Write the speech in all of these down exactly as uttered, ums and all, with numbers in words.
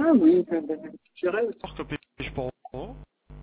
Ah oui, ben, ben, je dirais aussi. Que puis-je pour vous?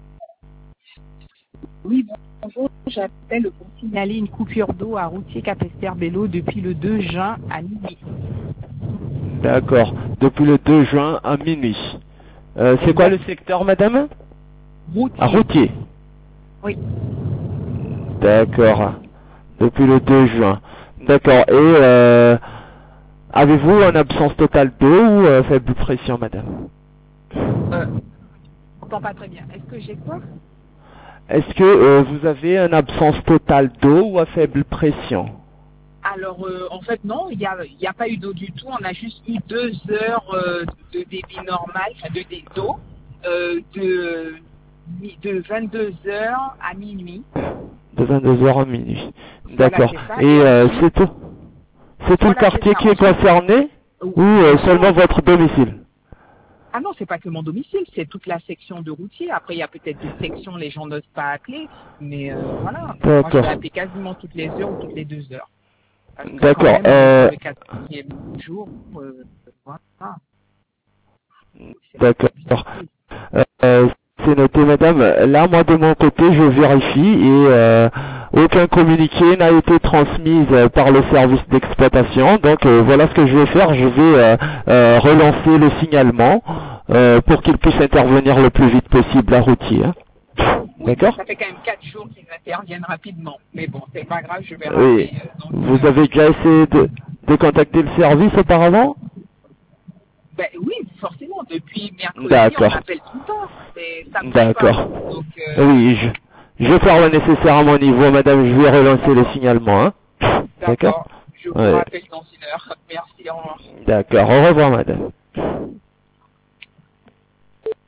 Oui, bonjour, j'appelle pour signaler une coupure d'eau à Routier Capesterre-Bello depuis le deux juin à minuit. D'accord. Depuis le deux juin à minuit. Euh, c'est quoi le secteur, madame? Routier. À Routier. Oui. D'accord. Depuis le deux juin. D'accord. Et euh, avez-vous une absence totale d'eau ou euh, faible pression, madame? Euh, je n'entends pas très bien. Est-ce que j'ai quoi? Est-ce que euh, vous avez une absence totale d'eau ou à faible pression? Alors, euh, en fait, non, il n'y a, il y a pas eu d'eau du tout. On a juste eu deux heures euh, de débit normal, enfin de dé- d'eau, euh, de, de vingt-deux heures à minuit. De vingt-deux heures à minuit. Voilà, D'accord. c'est ça. Et Et euh, ensuite- c'est tout C'est tout Voilà, le quartier c'est ça. qui est Ensuite- concerné Oh, ou euh, seulement votre domicile? Ah non, c'est pas que mon domicile, c'est toute la section de routier. Après, il y a peut-être des sections, les gens n'osent pas appeler, mais euh, voilà. Moi, je D'accord. vais appeler quasiment toutes les heures ou toutes les deux heures. Parce que D'accord, quand même, euh, le quatrième jour, euh, voilà. D'accord. Euh, euh, c'est noté, madame. Là, moi, de mon côté, je vérifie et euh, aucun communiqué n'a été transmis euh, par le service d'exploitation. Donc, euh, voilà ce que je vais faire. Je vais euh, euh, relancer le signalement euh, pour qu'il puisse intervenir le plus vite possible à Routier. Hein. Oui, D'accord. ça fait quand même quatre jours qu'ils interviennent rapidement. Mais bon, c'est pas grave, je vais Oui. rappeler. euh, donc, Vous euh, avez déjà essayé de, de contacter le service auparavant? ben oui, forcément, depuis mercredi, D'accord. on appelle tout le temps. Mais ça me plaît pas. D'accord. Donc, euh, Oui, je, je vais faire le nécessaire à mon niveau, madame. Je vais relancer le signalement. Hein. D'accord. d'accord. Je vous Ouais. rappelle dans une heure. Merci, au revoir. D'accord. Au revoir, madame.